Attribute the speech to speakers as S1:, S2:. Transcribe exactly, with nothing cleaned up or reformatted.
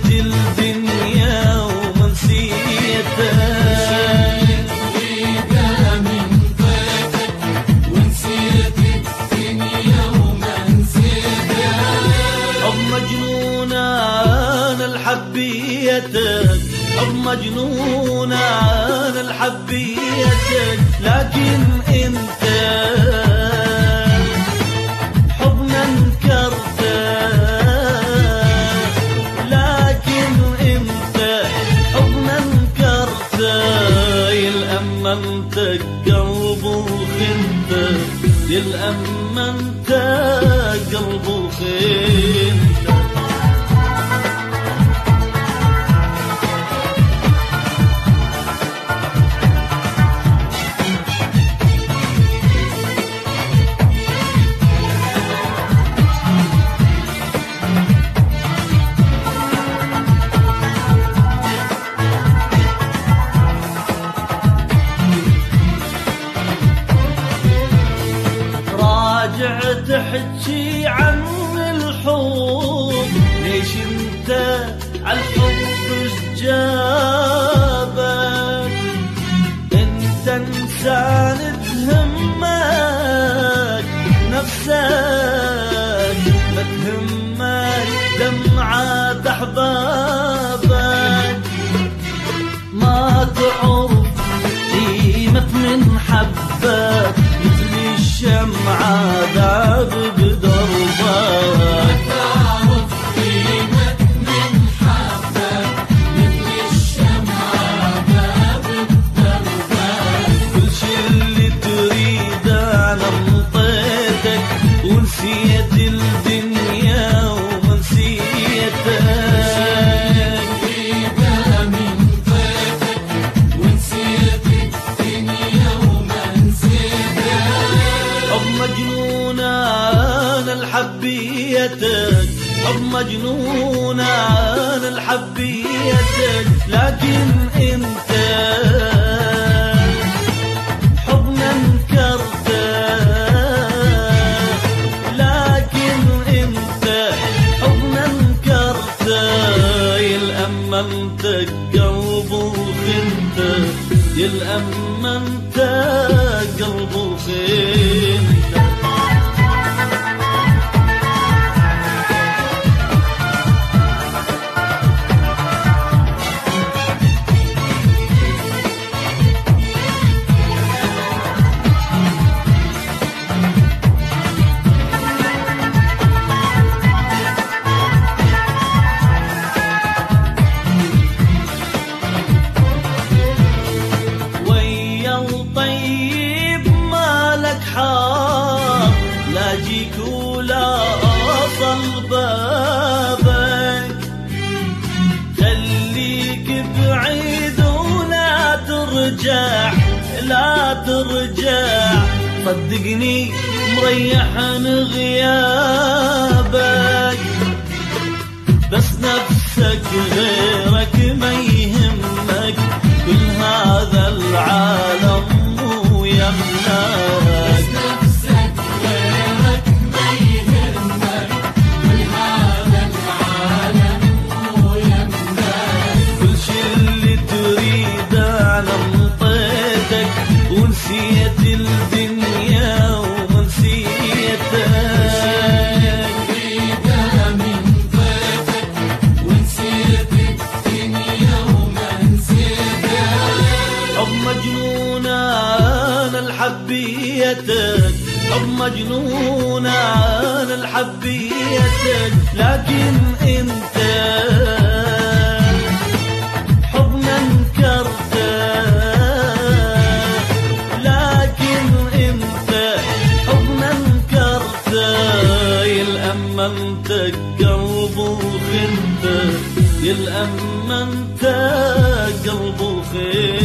S1: الدنيا ومنسيتك. حب مجنون انا لحبيتك، لكن انت حبنا انكرته، لكن انت حبنا انكرته. يلأمنتك قلب وخنته، يلأمنتك قلب وخنته. تحكي عن الحب، ليش انت عالحب جابك؟ انت انسان تهمك نفسك، ما تهمك دمعة احبابك. ما تعرف قيمة من حبك، مثل الشمعة ذاب بدربك. ما تعرف قيمة من حبك، مثل الشمعة ذاب بدربك. كل شي اللي تريد انا انطيتك، ونسيت الدنيا ومنسيتك. حبيتك حب مجنون انا لحبيتك، لكن انت حبنا انكرته، لكن انت حبنا انكرته. يلأمنتك قلب وخنته، يلأمنتك قلب وخنته. لا جيك ولا أوصل بابك، خليك بعيد ولا ترجع، لا ترجع. صدقني مريح عن غيابك، بس نفسك غيرك ما يهمك، كل هذا العالم مو يمناك. ونسيت الدنيا ومنسيتك. ريدها من ضيفك، ونسيت الدنيا ومنسيتك. حب مجنون انا لحبيتك، حب مجنون انا لحبيتك، لكن انت حبنا انكرته، يلأمنتك قلب وخنته، يلأمنتك قلب وخنته.